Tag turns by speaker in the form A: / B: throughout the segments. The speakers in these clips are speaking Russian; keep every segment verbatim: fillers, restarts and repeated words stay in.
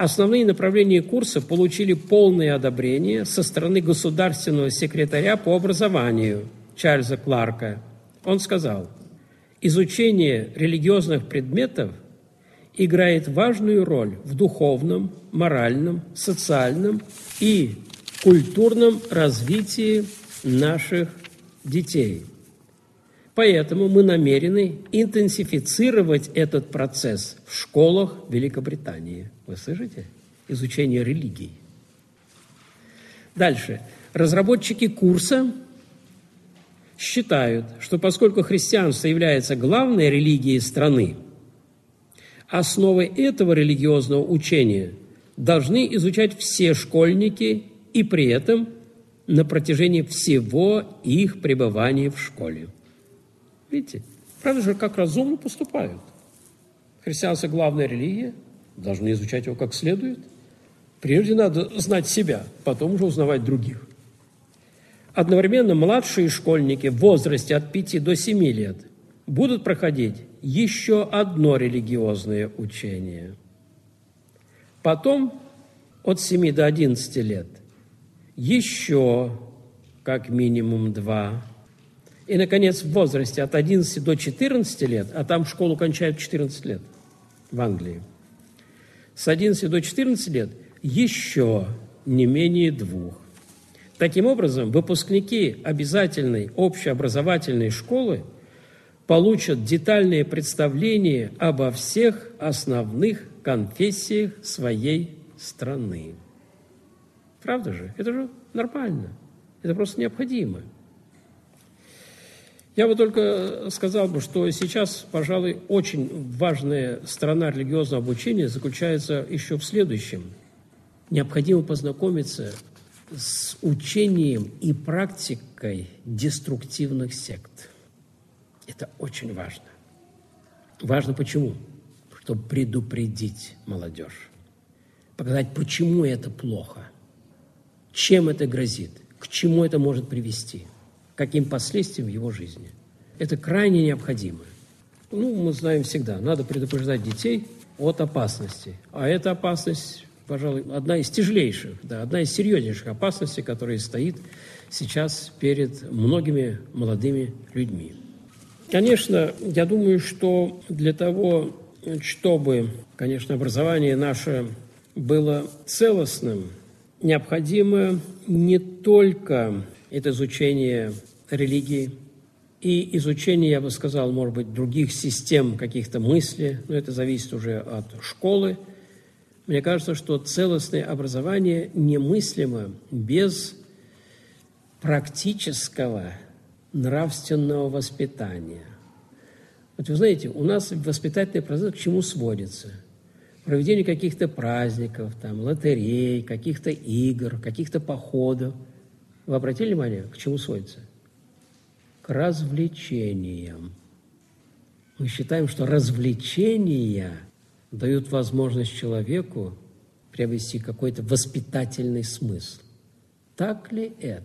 A: Основные направления курса получили полное одобрение со стороны государственного секретаря по образованию Чарльза Кларка. Он сказал: изучение религиозных предметов играет важную роль в духовном, моральном, социальном и культурном развитии наших детей. Поэтому мы намерены интенсифицировать этот процесс в школах Великобритании. Вы слышите? Изучение религий. Дальше. Разработчики курса считают, что поскольку христианство является главной религией страны, основой этого религиозного учения должны изучать все школьники и при этом на протяжении всего их пребывания в школе. Видите, правда же, как разумно поступают. Христианство – главная религия, должны изучать его как следует. Прежде надо знать себя, потом уже узнавать других. Одновременно младшие школьники в возрасте от пяти до семи лет будут проходить еще одно религиозное учение. Потом от семи до одиннадцати лет еще как минимум два. И, наконец, в возрасте от одиннадцати до четырнадцати лет, а там школу кончают в четырнадцать лет в Англии, с одиннадцати до четырнадцати лет еще не менее двух. Таким образом, выпускники обязательной общеобразовательной школы получат детальное представление обо всех основных конфессиях своей страны. Правда же? Это же нормально. Это просто необходимо. Я бы только сказал бы, что сейчас, пожалуй, очень важная сторона религиозного обучения заключается еще в следующем. Необходимо познакомиться с учением и практикой деструктивных сект. Это очень важно. Важно почему? Чтобы предупредить молодежь. Показать, почему это плохо, чем это грозит, к чему это может привести, каким последствиям в его жизни. Это крайне необходимо. Ну, мы знаем всегда, надо предупреждать детей от опасности. А эта опасность, пожалуй, одна из тяжелейших, да, одна из серьезнейших опасностей, которая стоит сейчас перед многими молодыми людьми. Конечно, я думаю, что для того, чтобы, конечно, образование наше было целостным, необходимо не только это изучение религии и изучение, я бы сказал, может быть, других систем каких-то мыслей, но это зависит уже от школы. Мне кажется, что целостное образование немыслимо без практического нравственного воспитания. Вот вы знаете, у нас воспитательный процесс к чему сводится? Проведение каких-то праздников, там, лотерей, каких-то игр, каких-то походов. Вы обратили внимание, к чему сводится? К развлечениям. Мы считаем, что развлечения дают возможность человеку приобрести какой-то воспитательный смысл. Так ли это?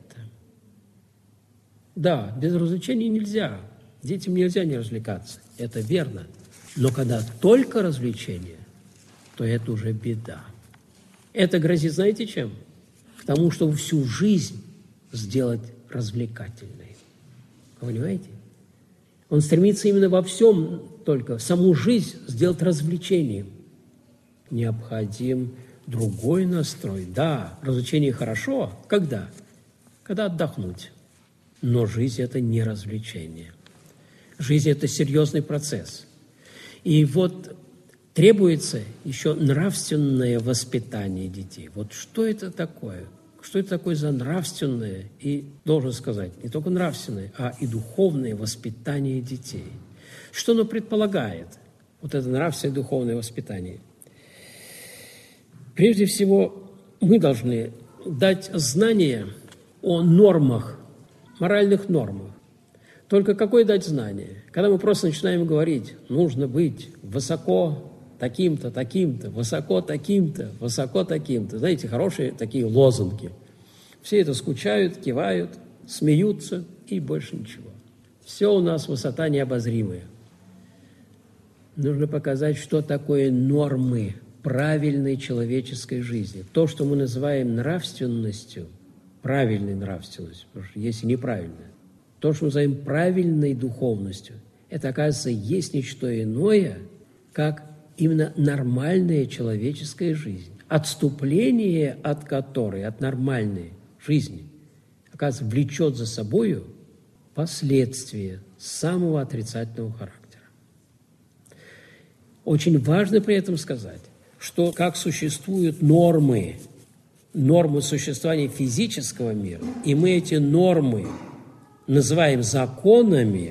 A: Да, без развлечений нельзя. Детям нельзя не развлекаться. Это верно. Но когда только развлечения, то это уже беда. Это грозит, знаете, чем? К тому, чтобы всю жизнь сделать развлекательной. Вы понимаете? Он стремится именно во всем только саму жизнь сделать развлечением. Необходим другой настрой. Да, развлечение хорошо. Когда? Когда отдохнуть. Но жизнь – это не развлечение. Жизнь – это серьезный процесс. И вот требуется еще нравственное воспитание детей. Вот что это такое? Что это такое за нравственное и, должен сказать, не только нравственное, а и духовное воспитание детей? Что оно предполагает, вот это нравственное и духовное воспитание? Прежде всего, мы должны дать знания о нормах, моральных нормах. Только какое дать знание? Когда мы просто начинаем говорить, нужно быть высоко таким-то, таким-то, высоко таким-то, высоко таким-то. Знаете, хорошие такие лозунги. Все это скучают, кивают, смеются и больше ничего. Все у нас высота необозримая. Нужно показать, что такое нормы правильной человеческой жизни. То, что мы называем нравственностью, правильной нравственностью, потому что есть и неправильная, то, что мы называем правильной духовностью, это, оказывается, есть не что иное, как именно нормальная человеческая жизнь, отступление от которой, от нормальной жизни, оказывается, влечет за собою последствия самого отрицательного характера. Очень важно при этом сказать, что как существуют нормы, нормы существования физического мира, и мы эти нормы называем законами,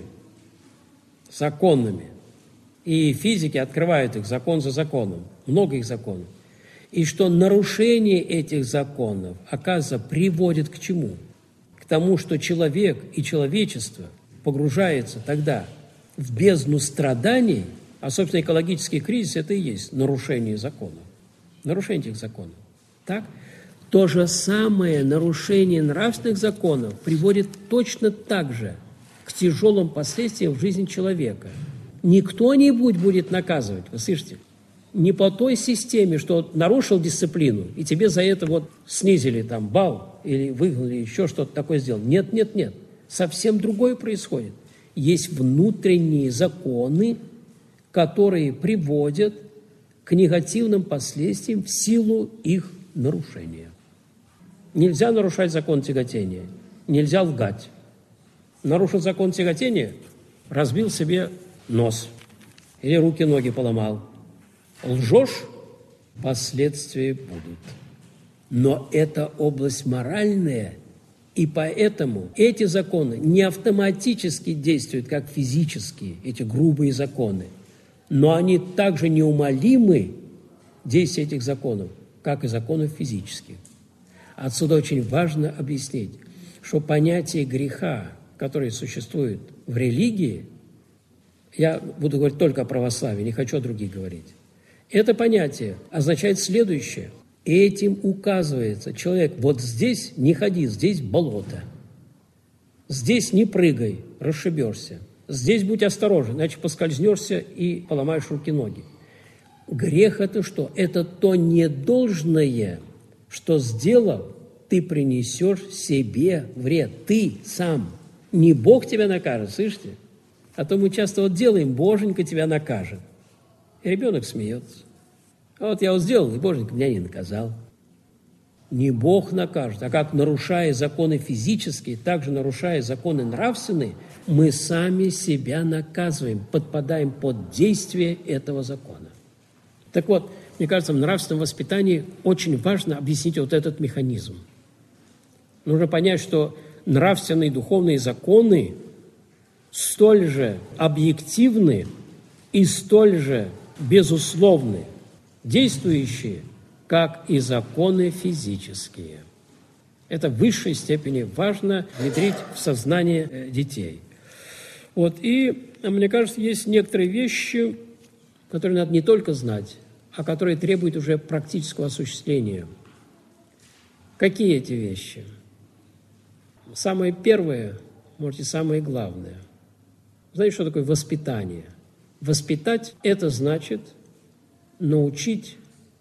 A: законами, и физики открывают их закон за законом, много их законов, и что нарушение этих законов, оказывается, приводит к чему? К тому, что человек и человечество погружается тогда в бездну страданий, а, собственно, экологический кризис – это и есть нарушение законов, нарушение этих законов. Так? То же самое нарушение нравственных законов приводит точно так же к тяжелым последствиям в жизни человека. Не кто-нибудь будет наказывать, вы слышите? Не по той системе, что нарушил дисциплину, и тебе за это вот снизили там балл, или выгнали, еще что-то такое сделал. Нет, нет, нет. Совсем другое происходит. Есть внутренние законы, которые приводят к негативным последствиям в силу их нарушения. Нельзя нарушать закон тяготения, нельзя лгать. Нарушил закон тяготения, разбил себе нос или руки-ноги поломал. Лжешь, последствия будут. Но это область моральная, и поэтому эти законы не автоматически действуют, как физические, эти грубые законы, но они также неумолимы, действия этих законов, как и законов физических. Отсюда очень важно объяснить, что понятие греха, которое существует в религии, я буду говорить только о православии, не хочу о других говорить, это понятие означает следующее. Этим указывается, человек, вот здесь не ходи, здесь болото, здесь не прыгай, расшибешься, здесь будь осторожен, иначе поскользнешься и поломаешь руки-ноги. Грех – это что? Это то недолжное, что, сделав, ты принесешь себе вред. Ты сам. Не Бог тебя накажет, слышите? А то мы часто вот делаем, Боженька тебя накажет. И ребенок смеется. А вот я вот сделал, и Боженька меня не наказал. Не Бог накажет, а как, нарушая законы физические, также нарушая законы нравственные, мы сами себя наказываем, подпадаем под действие этого закона. Так вот, мне кажется, в нравственном воспитании очень важно объяснить вот этот механизм. Нужно понять, что нравственные и духовные законы столь же объективны и столь же безусловны, действующие, как и законы физические. Это в высшей степени важно внедрить в сознание детей. Вот. И, мне кажется, есть некоторые вещи, которые надо не только знать, а которые требуют уже практического осуществления. Какие эти вещи? Самое первое, может, и самое главное. Знаете, что такое воспитание? Воспитать – это значит научить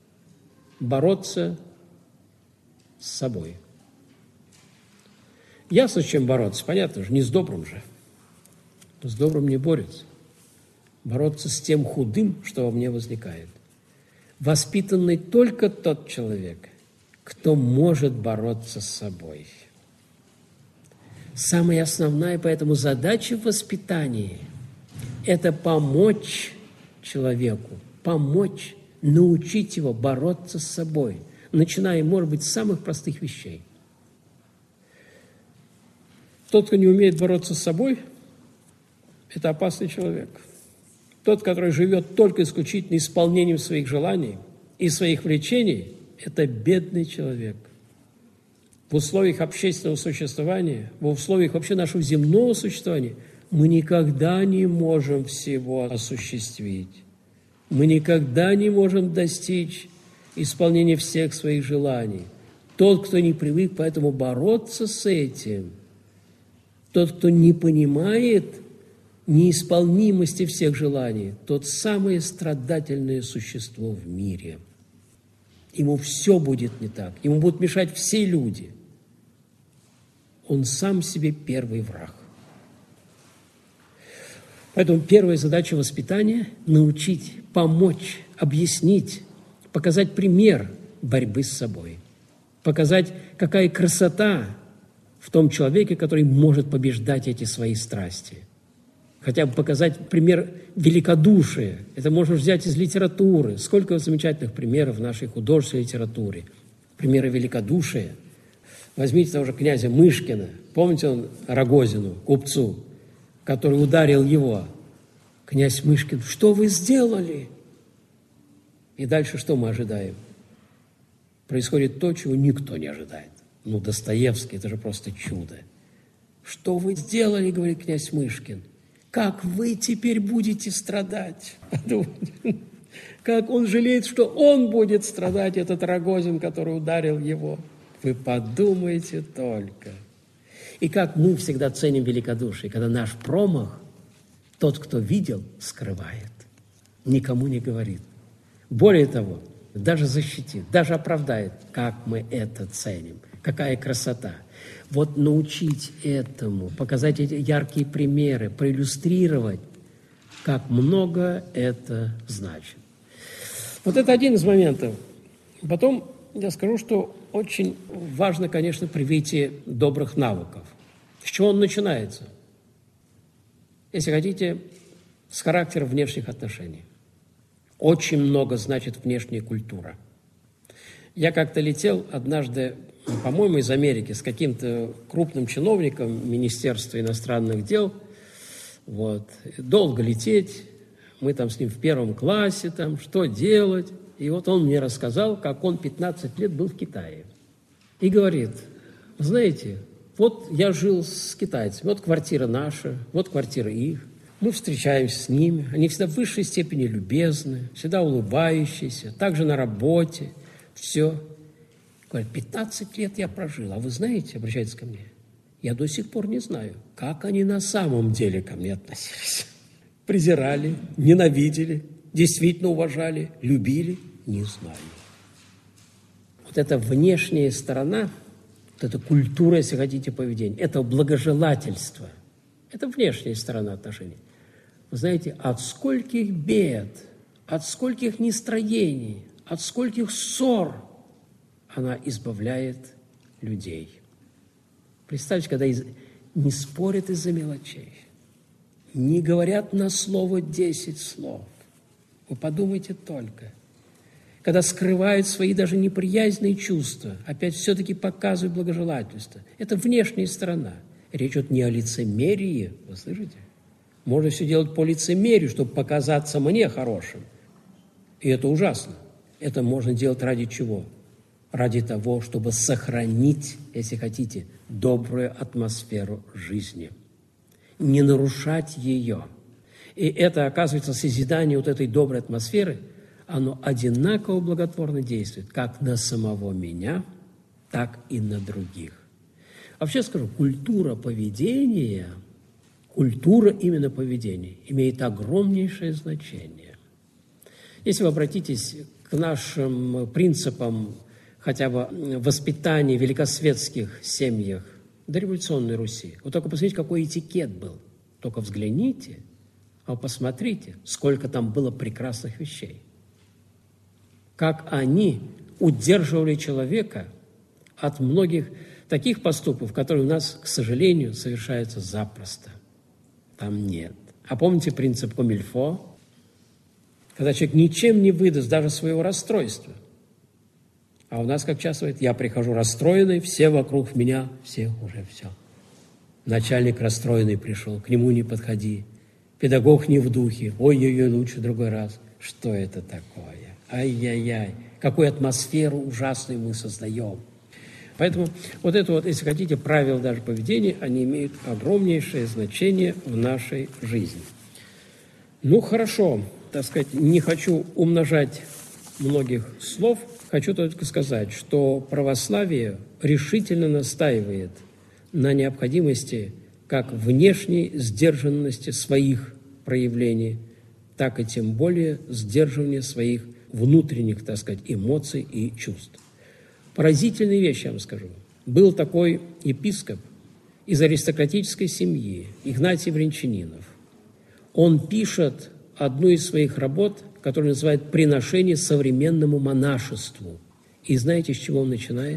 A: бороться с собой. Ясно, с чем бороться, понятно же, не с добрым же. С добрым не борется. Бороться с тем худым, что во мне возникает. Воспитанный только тот человек, кто может бороться с собой. Самая основная поэтому задача в воспитании – это помочь человеку, помочь, научить его бороться с собой, начиная, может быть, с самых простых вещей. Тот, кто не умеет бороться с собой, это опасный человек. Тот, который живет только исключительно исполнением своих желаний и своих влечений, это бедный человек. В условиях общественного существования, в условиях вообще нашего земного существования мы никогда не можем всего осуществить. Мы никогда не можем достичь исполнения всех своих желаний. Тот, кто не привык поэтому бороться с этим, тот, кто не понимает неисполнимости всех желаний, тот самое страдательное существо в мире. ему все будет не так, ему будут мешать все люди. Он сам себе первый враг. Поэтому первая задача воспитания – научить, помочь, объяснить, показать пример борьбы с собой, показать, какая красота в том человеке, который может побеждать эти свои страсти. Хотя бы показать пример великодушия. Это можно взять из литературы. Сколько замечательных примеров в нашей художественной литературе. Примеры великодушия. Возьмите того же князя Мышкина. Помните он Рогозину, купцу, который ударил его? Князь Мышкин: что вы сделали? И дальше что мы ожидаем? Происходит то, чего никто не ожидает. Ну, Достоевский, это же просто чудо. Что вы сделали, говорит князь Мышкин? Как вы теперь будете страдать? Как он жалеет, что он будет страдать, этот Рогозин, который ударил его. Вы подумайте только. И как мы всегда ценим великодушие, когда наш промах тот, кто видел, скрывает, никому не говорит. Более того, даже защитит, даже оправдает, как мы это ценим, какая красота. Вот научить этому, показать эти яркие примеры, проиллюстрировать, как много это значит. Вот это один из моментов. Потом я скажу, что очень важно, конечно, привитие добрых навыков. С чего он начинается? Если хотите, с характера внешних отношений. Очень много значит внешняя культура. Я как-то летел однажды, по-моему, из Америки с каким-то крупным чиновником Министерства иностранных дел. Вот. Долго лететь. Мы там с ним в первом классе, там, что делать. И вот он мне рассказал, как он пятнадцать лет был в Китае. И говорит: знаете, вот я жил с китайцами, вот квартира наша, вот квартира их. Мы встречаемся с ними, они всегда в высшей степени любезны, всегда улыбающиеся, также на работе, все. Говорит: пятнадцать лет я прожил, а вы знаете, обращается ко мне, я до сих пор не знаю, как они на самом деле ко мне относились. Презирали, ненавидели, действительно уважали, любили, не знаю. Вот эта внешняя сторона, вот эта культура, если хотите, поведения, это благожелательство, это внешняя сторона отношений. Вы знаете, от скольких бед, от скольких нестроений, от скольких ссор она избавляет людей. Представьте, когда из... не спорят из-за мелочей, не говорят на слово десять слов. Вы подумайте только. Когда скрывают свои даже неприязненные чувства, опять все-таки показывают благожелательство. Это внешняя сторона. Речь идет не о лицемерии, вы слышите? Можно все делать по лицемерию, чтобы показаться мне хорошим. И это ужасно. Это можно делать ради чего? Ради того, чтобы сохранить, если хотите, добрую атмосферу жизни. Не нарушать ее. И это, оказывается, созидание вот этой доброй атмосферы, оно одинаково благотворно действует как на самого меня, так и на других. Вообще скажу, культура поведения, культура именно поведения имеет огромнейшее значение. Если вы обратитесь к нашим принципам хотя бы воспитания в великосветских семьях дореволюционной Руси, вот только посмотрите, какой этикет был. Только взгляните, а посмотрите, сколько там было прекрасных вещей. Как они удерживали человека от многих таких поступков, которые у нас, к сожалению, совершаются запросто. Там нет. А помните принцип Комильфо? Когда человек ничем не выдаст даже своего расстройства. А у нас, как часто говорит, я прихожу расстроенный, все вокруг меня, все уже все. Начальник расстроенный пришел, к нему не подходи. Педагог не в духе, ой-ой-ой, лучше другой раз. Что это такое? Ай-яй-яй, какую атмосферу ужасную мы создаем. Поэтому вот это вот, если хотите, правила даже поведения, они имеют огромнейшее значение в нашей жизни. Ну, хорошо, так сказать, не хочу умножать многих слов, хочу только сказать, что православие решительно настаивает на необходимости как внешней сдержанности своих проявлений, так и тем более сдерживания своих внутренних, так сказать, эмоций и чувств. Поразительные вещи, я вам скажу. Был такой епископ из аристократической семьи, Игнатий Брянчанинов. Он пишет одну из своих работ, которую называют «Приношение современному монашеству». И знаете, с чего он начинает?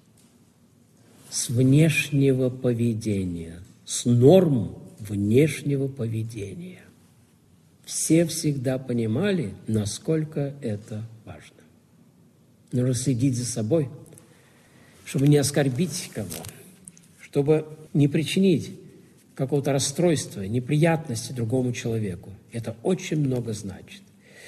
A: С внешнего поведения, с норм внешнего поведения. Все всегда понимали, насколько это важно. Нужно следить за собой, чтобы не оскорбить кого, чтобы не причинить какого-то расстройства, неприятности другому человеку. Это очень много значит.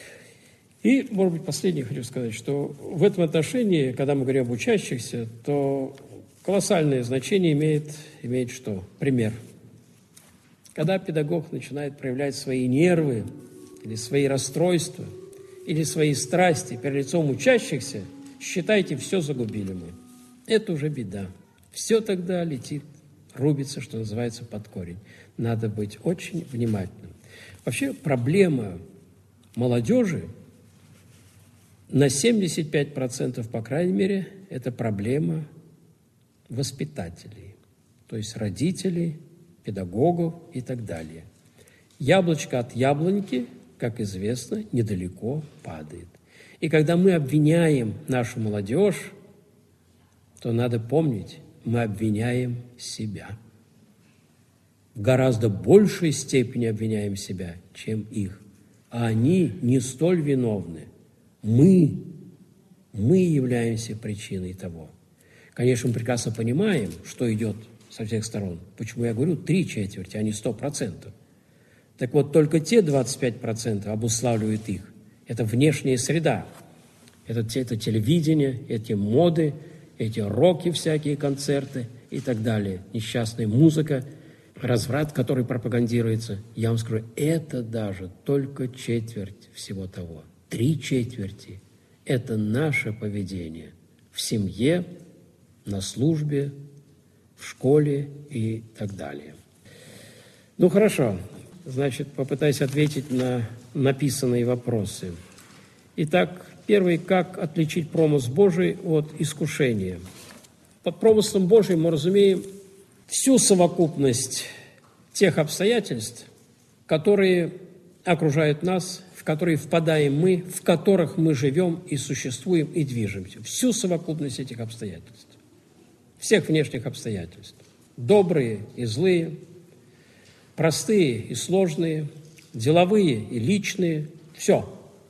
A: И, может быть, последнее хочу сказать, что в этом отношении, когда мы говорим об учащихся, то колоссальное значение имеет, имеет что? Пример. Когда педагог начинает проявлять свои нервы, или свои расстройства, или свои страсти перед лицом учащихся, считайте, все загубили мы. Это уже беда. Все тогда летит, рубится, что называется, под корень. Надо быть очень внимательным. Вообще проблема молодежи на семьдесят пять процентов, по крайней мере, это проблема воспитателей, то есть родителей, педагогов и так далее. Яблочко от яблоньки, как известно, недалеко падает. И когда мы обвиняем нашу молодежь, то надо помнить, мы обвиняем себя. В гораздо большей степени обвиняем себя, чем их. А они не столь виновны. Мы, мы являемся причиной того. Конечно, мы прекрасно понимаем, что идет со всех сторон. Почему я говорю три четверти, а не сто процентов. Так вот, только те двадцать пять процентов обуславливают их. Это внешняя среда. Это, это телевидение, эти моды, эти роки всякие, концерты и так далее. Несчастная музыка, разврат, который пропагандируется. Я вам скажу, это даже только четверть всего того. Три четверти – это наше поведение в семье, на службе, в школе и так далее. Ну, хорошо. Значит, попытаюсь ответить на написанные вопросы. Итак, первый – как отличить промысл Божий от искушения? Под промыслом Божиим мы разумеем всю совокупность тех обстоятельств, которые окружают нас, в которые впадаем мы, в которых мы живем и существуем и движемся. Всю совокупность этих обстоятельств. Всех внешних обстоятельств. Добрые и злые, простые и сложные, деловые и личные. Все.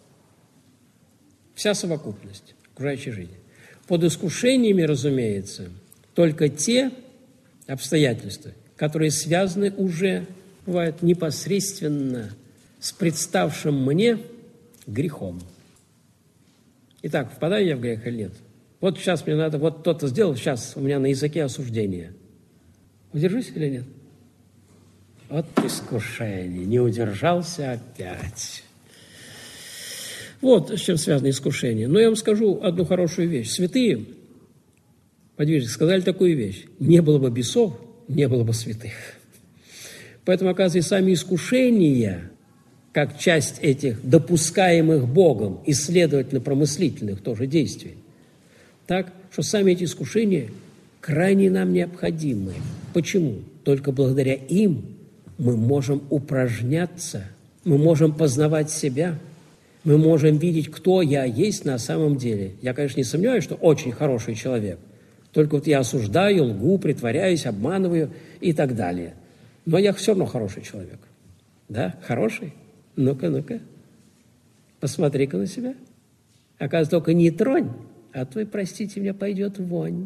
A: Вся совокупность окружающей жизни. Под искушениями, разумеется, только те обстоятельства, которые связаны уже, бывают, непосредственно с представшим мне грехом. Итак, впадаю я в грех или нет? Вот сейчас мне надо, вот кто-то сделал, сейчас у меня на языке осуждение. Удержусь или нет? Вот искушение, не удержался опять. Вот с чем связано искушение. Но я вам скажу одну хорошую вещь. Святые подвижники сказали такую вещь. Не было бы бесов, не было бы святых. Поэтому, оказывается, сами искушения, как часть этих допускаемых Богом и, следовательно, промыслительных тоже действий, так, что сами эти искушения крайне нам необходимы. Почему? Только благодаря им мы можем упражняться, мы можем познавать себя, мы можем видеть, кто я есть на самом деле. Я, конечно, не сомневаюсь, что очень хороший человек. Только вот я осуждаю, лгу, притворяюсь, обманываю и так далее. Но я все равно хороший человек. Да, хороший? Ну-ка, ну-ка. Посмотри-ка на себя. Оказывается, только не тронь, а то, простите меня, пойдет вонь.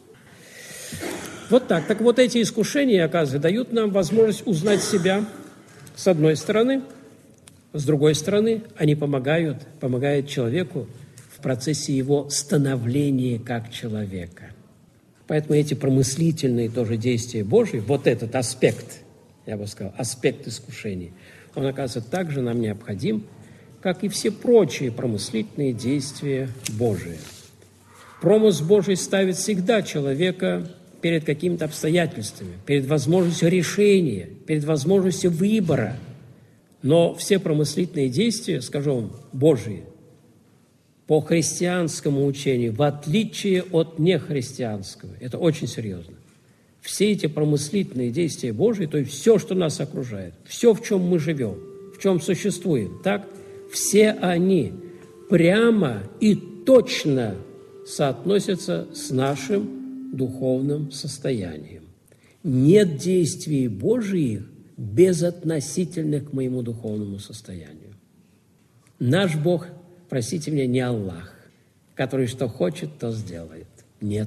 A: Вот так. Так вот эти искушения, оказывается, дают нам возможность узнать себя с одной стороны, с другой стороны, они помогают, помогают человеку в процессе его становления как человека. Поэтому эти промыслительные тоже действия Божьи, вот этот аспект, я бы сказал, аспект искушений, он, оказывается, также нам необходим, как и все прочие промыслительные действия Божии. Промысл Божий ставит всегда человека перед какими-то обстоятельствами, перед возможностью решения, перед возможностью выбора. Но все промыслительные действия, скажу вам, Божьи, по христианскому учению, в отличие от нехристианского. Это очень серьезно. Все эти промыслительные действия Божьи, то есть все, что нас окружает, все, в чем мы живем, в чем существуем, так, все они прямо и точно соотносятся с нашим духовным состоянием. Нет действий Божьих безотносительных к моему духовному состоянию. Наш Бог, простите меня, не Аллах, который что хочет, то сделает. Нет.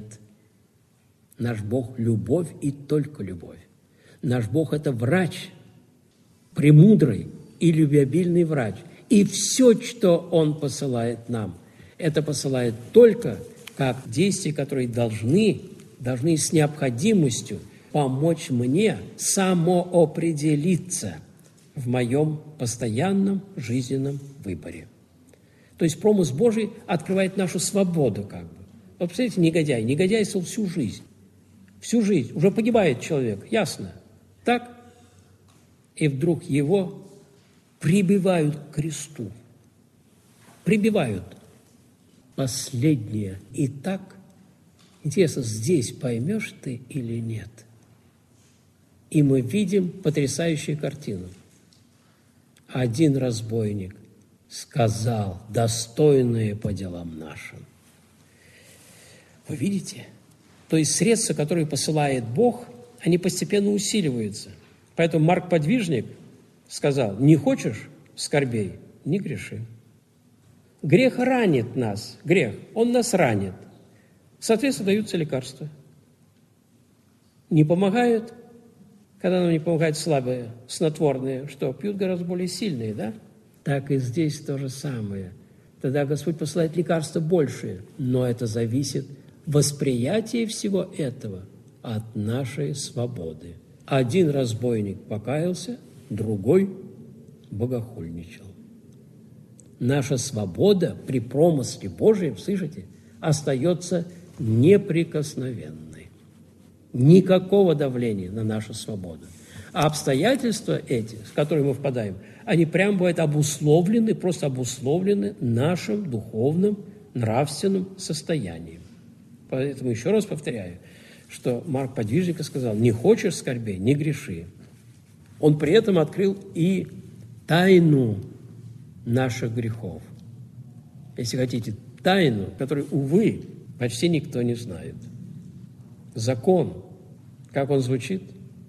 A: Наш Бог – любовь и только любовь. Наш Бог – это врач, премудрый и любвеобильный врач. И все, что Он посылает нам, это посылает только как действия, которые должны, должны с необходимостью помочь мне самоопределиться в моем постоянном жизненном выборе. То есть промысл Божий открывает нашу свободу как бы. Вот представляете, негодяй, негодяйствовал всю жизнь. Всю жизнь. Уже погибает человек, ясно. Так? И вдруг его прибивают к кресту. Прибивают. Последнее. И так, интересно, здесь поймешь ты или нет? И мы видим потрясающую картину. Один разбойник сказал: достойные по делам нашим. Вы видите? То есть средства, которые посылает Бог, они постепенно усиливаются. Поэтому Марк Подвижник сказал: не хочешь скорбей, не греши. Грех ранит нас, грех, он нас ранит. Соответственно, даются лекарства. Не помогают, когда нам не помогают слабые, снотворные, что пьют гораздо более сильные, да? Так и здесь то же самое. Тогда Господь посылает лекарства большие, но это зависит восприятие всего этого от нашей свободы. Один разбойник покаялся, другой богохульничал. Наша свобода при промысле Божьем, слышите, остается неприкосновенной. Никакого давления на нашу свободу. А обстоятельства эти, в которые мы впадаем, они прямо бывают обусловлены, просто обусловлены нашим духовным, нравственным состоянием. Поэтому еще раз повторяю, что Марк Подвижник сказал: не хочешь скорбей, не греши. Он при этом открыл и тайну наших грехов. Если хотите, тайну, которую, увы, почти никто не знает. Закон, как он звучит?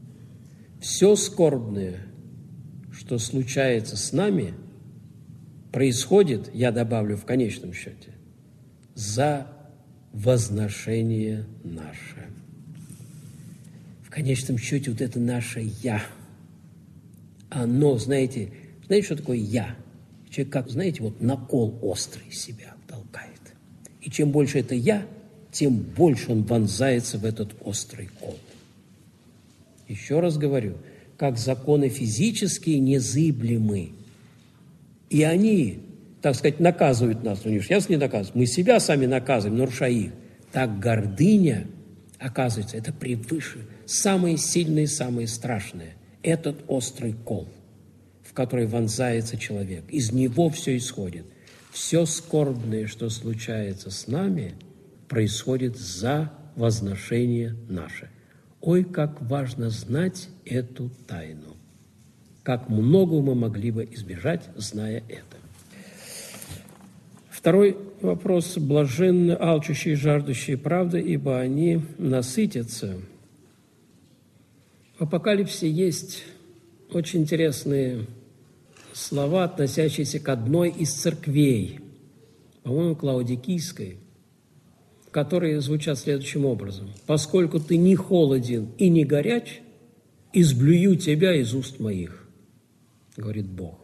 A: Все скорбное, что случается с нами, происходит, я добавлю в конечном счете, за возношение наше. В конечном счете вот это наше «я», оно, знаете, знаете, что такое «я»? Человек, как, знаете, вот на кол острый себя толкает. И чем больше это «я», тем больше он вонзается в этот острый кол. Еще раз говорю, как законы физические незыблемы. И они, так сказать, наказывают нас. Ну, не нас не наказывают, мы себя сами наказываем, нарушая их. Так гордыня, оказывается, это превыше. Самое сильное, самое страшное. Этот острый кол, в который вонзается человек. Из него все исходит. Все скорбное, что случается с нами, происходит за возношение наше. Ой, как важно знать эту тайну. Как много мы могли бы избежать, зная это. Второй вопрос. Блаженны алчущие и жаждущие правды, ибо они насытятся. В Апокалипсе есть очень интересные слова, относящиеся к одной из церквей, по-моему, к Лаодикийской, которые звучат следующим образом. «Поскольку ты не холоден и не горяч, изблюю тебя из уст моих», говорит Бог.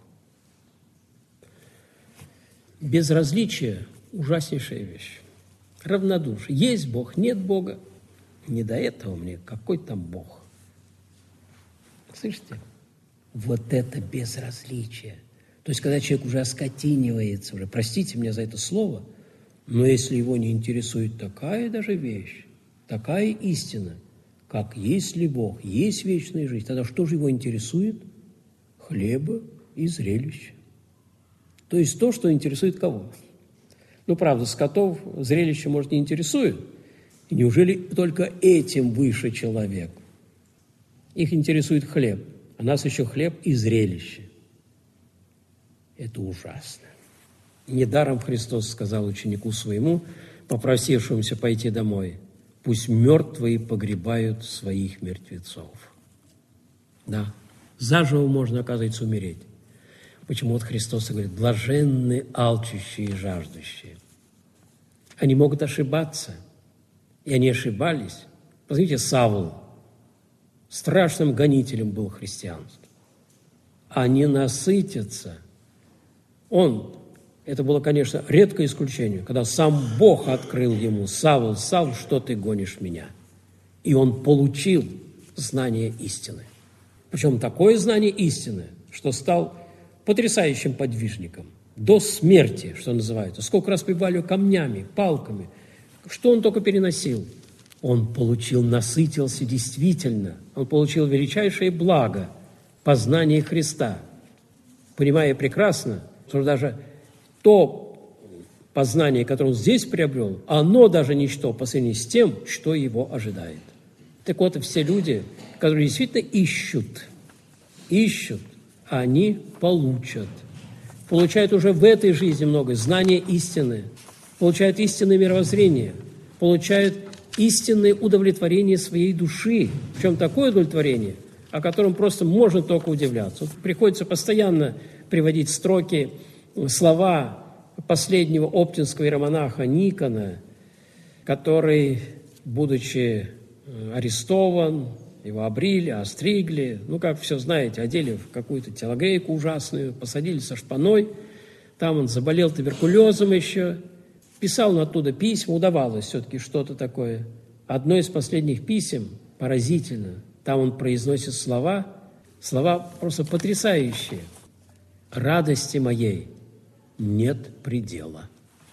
A: Безразличие – ужаснейшая вещь. Равнодушие. Есть Бог, нет Бога. Не до этого мне, какой там Бог. Слышите? Вот это безразличие. То есть, когда человек уже оскотинивается, уже, простите меня за это слово, но если его не интересует такая даже вещь, такая истина, как есть ли Бог, есть вечная жизнь, тогда что же его интересует? Хлеба и зрелища. То есть то, что интересует кого? Ну, правда, скотов зрелище, может, не интересует. И неужели только этим выше человек? Их интересует хлеб, а нас еще хлеб и зрелище. Это ужасно. Недаром Христос сказал ученику своему, попросившемуся пойти домой: «Пусть мертвые погребают своих мертвецов». Да, заживо можно, оказывается, умереть. Почему вот Христос говорит: «Блаженны алчущие и жаждущие». Они могут ошибаться, и они ошибались. Посмотрите, Савл страшным гонителем был христианства. Они насытятся. Он, это было, конечно, редкое исключение, когда сам Бог открыл ему: «Савл, Савл, что ты гонишь меня?» И он получил знание истины. Причем такое знание истины, что стал потрясающим подвижником. До смерти, что называется. Сколько раз прибивали камнями, палками. Что он только переносил. Он получил, насытился действительно. Он получил величайшее благо – познание Христа. Понимая прекрасно, что даже то познание, которое он здесь приобрел, оно даже ничто по сравнению с тем, что его ожидает. Так вот, все люди, которые действительно ищут, ищут, они получат. Получают уже в этой жизни многое. Знание истины, получают истинное мировоззрение, получают истинное удовлетворение своей души. Причем такое удовлетворение, о котором просто можно только удивляться. Вот приходится постоянно приводить строки, слова последнего оптинского иеромонаха Никона, который, будучи арестован, его обрили, остригли, ну, как все знаете, одели в какую-то телогрейку ужасную, посадили со шпаной, там он заболел туберкулезом еще, писал он оттуда письма, удавалось все-таки что-то такое. Одно из последних писем, поразительно, там он произносит слова, слова просто потрясающие. «Радости моей нет предела».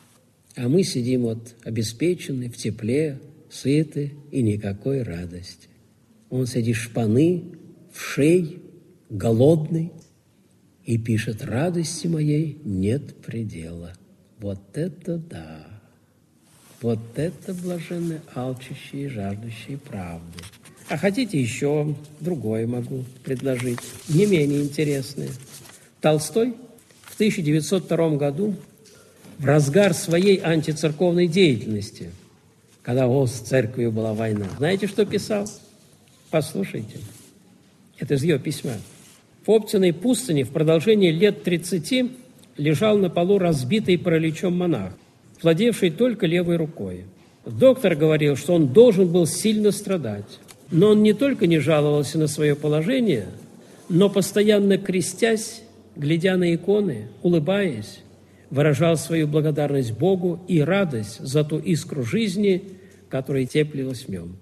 A: А мы сидим вот обеспеченные, в тепле, сыты и никакой радости. Он сидит шпаны, в шей, голодный, и пишет: «Радости моей нет предела». Вот это да! Вот это блаженны алчущие и жаждущие правды. А хотите еще другое могу предложить, не менее интересное. Толстой в тысяча девятьсот втором году, в разгар своей антицерковной деятельности, когда о, с церковью была война, знаете, что писал? Послушайте. Это из ее письма. В Оптиной пустыне в продолжении лет тридцати лежал на полу разбитый параличом монах, владевший только левой рукой. Доктор говорил, что он должен был сильно страдать. Но он не только не жаловался на свое положение, но постоянно крестясь, глядя на иконы, улыбаясь, выражал свою благодарность Богу и радость за ту искру жизни, которая теплилась в нем.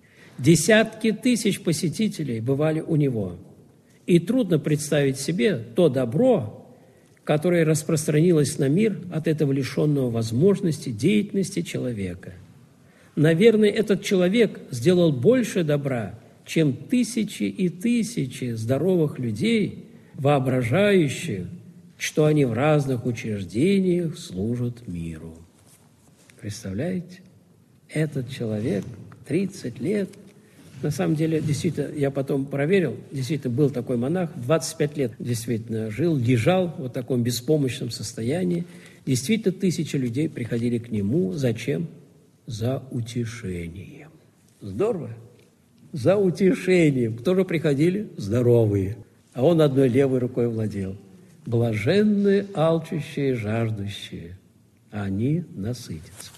A: Десятки тысяч посетителей бывали у него, и трудно представить себе то добро, которое распространилось на мир от этого лишенного возможности деятельности человека. Наверное, этот человек сделал больше добра, чем тысячи и тысячи здоровых людей, воображающих, что они в разных учреждениях служат миру. Представляете? Этот человек тридцать лет, на самом деле, действительно, я потом проверил, действительно был такой монах, двадцать пять лет действительно жил, лежал в вот таком беспомощном состоянии. Действительно, тысячи людей приходили к нему. Зачем? За утешением. Здорово. За утешением. Кто же приходили? Здоровые. А он одной левой рукой владел. Блаженные, алчущие, жаждущие. Они насытятся.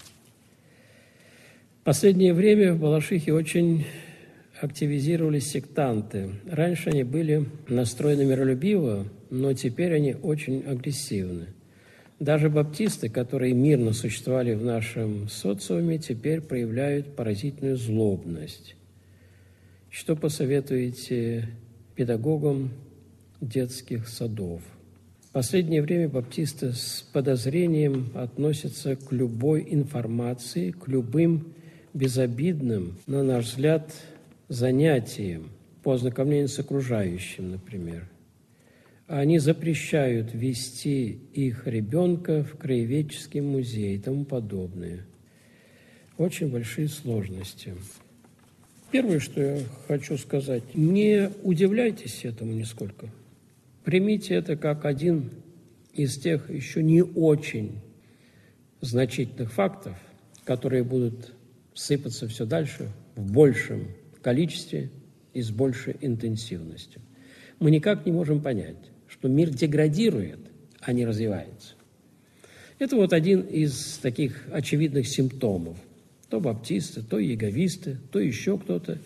A: В последнее время в Балашихе очень активизировались сектанты. Раньше они были настроены миролюбиво, но теперь они очень агрессивны. Даже баптисты, которые мирно существовали в нашем социуме, теперь проявляют поразительную злобность. Что посоветуете педагогам детских садов? В последнее время баптисты с подозрением относятся к любой информации, к любым безобидным, на наш взгляд, занятиям по ознакомлению с окружающим, например. они запрещают вести их ребенка в краеведческий музей и тому подобное. Очень большие сложности. Первое, что я хочу сказать, не удивляйтесь этому нисколько. Примите это как один из тех еще не очень значительных фактов, которые будут сыпаться все дальше в большем количестве и с большей интенсивностью. Мы никак не можем понять, что мир деградирует, а не развивается. Это вот один из таких очевидных симптомов. То баптисты, то иеговисты, то еще кто-то.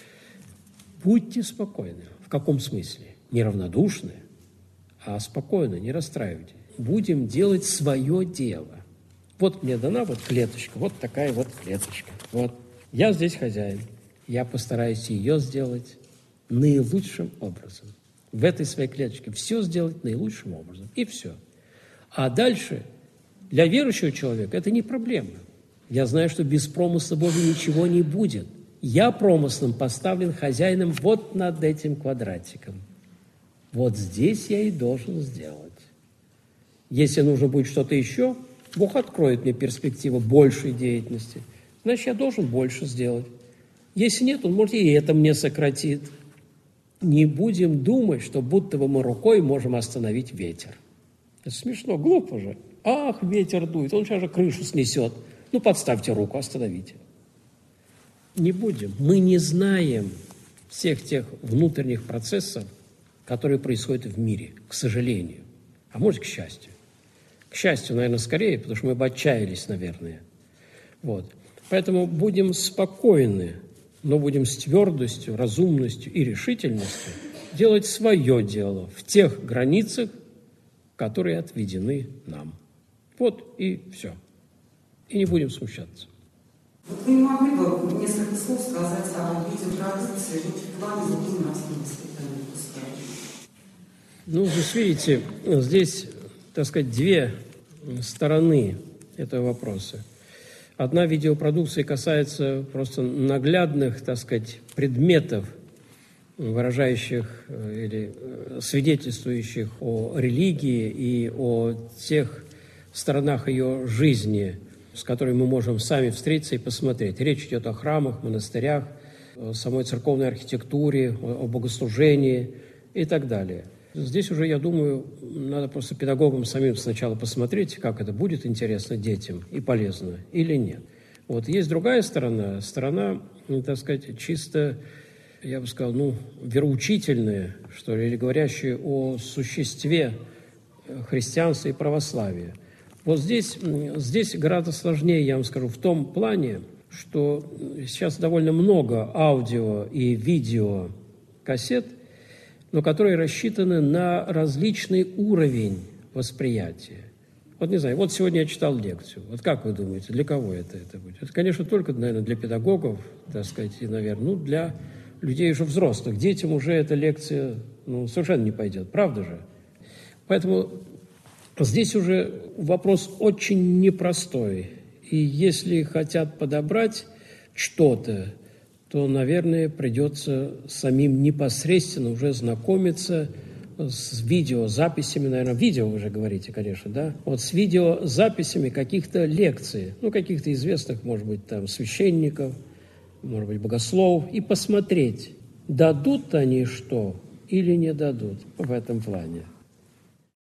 A: Будьте спокойны. В каком смысле? Не равнодушны, а спокойно, не расстраивайтесь. Будем делать свое дело. Вот мне дана вот клеточка, вот такая вот клеточка. Вот. Я здесь хозяин. Я постараюсь ее сделать наилучшим образом. В этой своей клеточке все сделать наилучшим образом. И все. А дальше для верующего человека это не проблема. Я знаю, что без промысла Божьего ничего не будет. Я промыслом поставлен хозяином вот над этим квадратиком. Вот здесь я и должен сделать. Если нужно будет что-то еще, Бог откроет мне перспективу большей деятельности. Значит, я должен больше сделать. Если нет, Он, может, и это мне сократит. Не будем думать, что будто бы мы рукой можем остановить ветер. Это смешно, глупо же. Ах, ветер дует, он сейчас же крышу снесет. Ну, подставьте руку, остановите. Не будем. Мы не знаем всех тех внутренних процессов, которые происходят в мире, к сожалению. А может, к счастью. К счастью, наверное, скорее, потому что мы бы отчаялись, наверное. Вот. Поэтому будем спокойны, но будем с твердостью, разумностью и решительностью делать свое дело в тех границах, которые отведены нам. Вот и все. И не будем смущаться.
B: Вот вы не могли бы несколько слов сказать о видеопродукции в плане гуманского воспитания пускай?
A: Ну, здесь, видите, здесь, так сказать, две стороны этого вопроса. Одна видеопродукция касается просто наглядных, так сказать, предметов, выражающих или свидетельствующих о религии и о тех сторонах ее жизни, с которыми мы можем сами встретиться и посмотреть. Речь идет о храмах, монастырях, о самой церковной архитектуре, о богослужении и так далее. Здесь уже, я думаю, надо просто педагогам самим сначала посмотреть, как это будет интересно детям и полезно или нет. Вот есть другая сторона, сторона, так сказать, чисто, я бы сказал, ну, вероучительная, что ли, или говорящая о существе христианства и православия. Вот здесь, здесь гораздо сложнее, я вам скажу, в том плане, что сейчас довольно много аудио и видео кассет, но которые рассчитаны на различный уровень восприятия. Вот не знаю, вот сегодня я читал лекцию. Вот как вы думаете, для кого это, это будет? Это, конечно, только, наверное, для педагогов, так сказать, и, наверное, ну, для людей уже взрослых. Детям уже эта лекция ну, совершенно не пойдет, правда же? Поэтому здесь уже вопрос очень непростой. И если хотят подобрать что-то, то, наверное, придется самим непосредственно уже знакомиться с видеозаписями, наверное, видео вы же говорите, конечно, да? Вот с видеозаписями каких-то лекций, ну, каких-то известных, может быть, там, священников, может быть, богословов, и посмотреть, дадут они что или не дадут в этом плане.